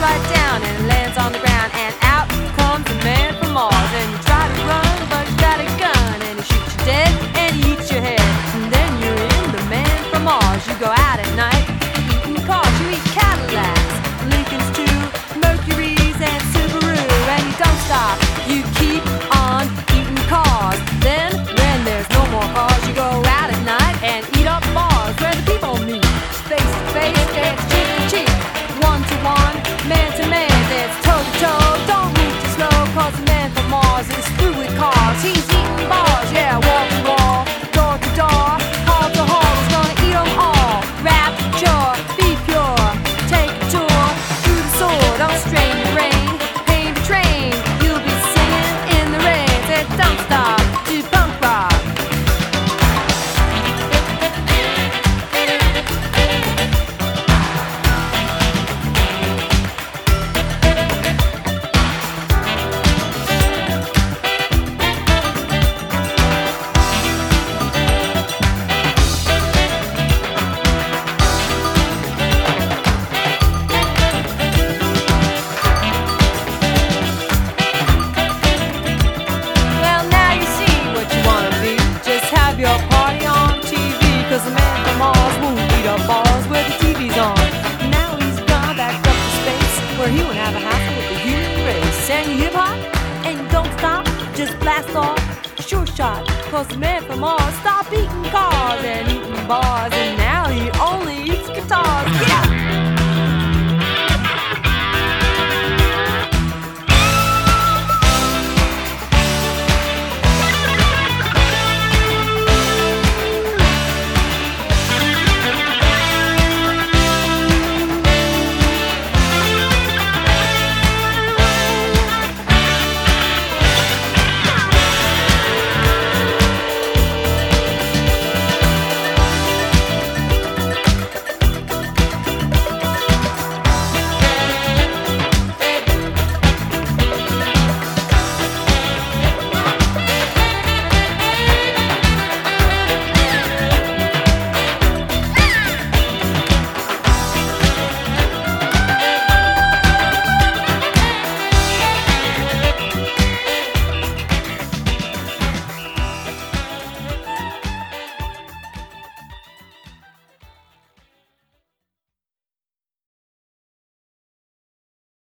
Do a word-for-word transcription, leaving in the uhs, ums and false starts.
right down and lands on the ground, and out comes the man from Mars. And you try to run, but you got a gun, and he shoots you dead, and he eats your head. And then you're in the man from Mars. You go out at night, eating cars. You eat Cadillacs, Lincolns too, Mercuries and Subaru, and you don't stop. You keep on eating cars. Then, when there's no more cars, you go out at night and eat up bars where the people meet. Face to face, it's cheek to cheek, one to one, man to man, it's toe to toe. Don't move too slow, cause the man from Mars is through with cars. He's eating bars, yeah, wall to wall, door to door, hall to hall. He's gonna eat them all. Rapture, be pure, take a tour through the sword. Don't strain your brain, paint the train. You'll be singing in the rain. Said don't stop to punk rock. Well, now you see what you wanna be. Just have your party on T V, cause the man from Mars won't eat up bars where the T V's on. Now he's gone back up to space, where he won't have a hassle with the human race. And you hip hop, and you don't stop, just blast off, sure shot. Cause the man from Mars stopped eating cars and eating bars, and now he only eats guitars. Yeah!